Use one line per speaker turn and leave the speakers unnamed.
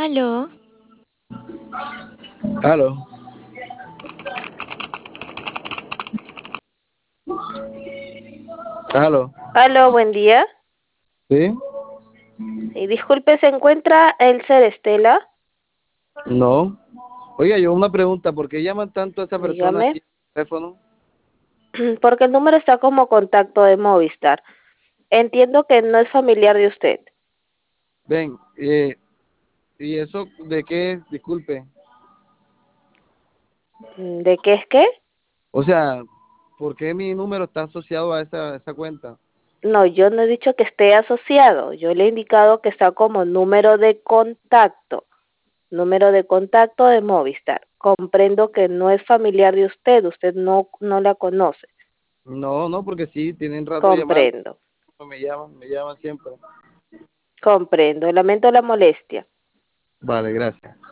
Aló,
Aló, aló,
Aló, buen día.
¿sí?
Sí, disculpe, ¿se encuentra el ser Estela?
No. Oiga, yo una pregunta, ¿por qué llaman tanto a esa persona
Dígame.
aquí al teléfono?
Porque el número está como contacto de Movistar. Entiendo que no es familiar de usted.
Ven, ¿y eso de qué es? Disculpe.
¿De qué es qué?
O sea, ¿por qué mi número está asociado a esa cuenta?
No, yo no he dicho que esté asociado. Yo le he indicado que está como número de contacto de Movistar. Comprendo que no es familiar de usted. Usted no la conoce.
No, no, porque sí, tienen rato llamando,
Comprendo.
me llaman siempre.
Comprendo. Lamento la molestia.
Vale, gracias.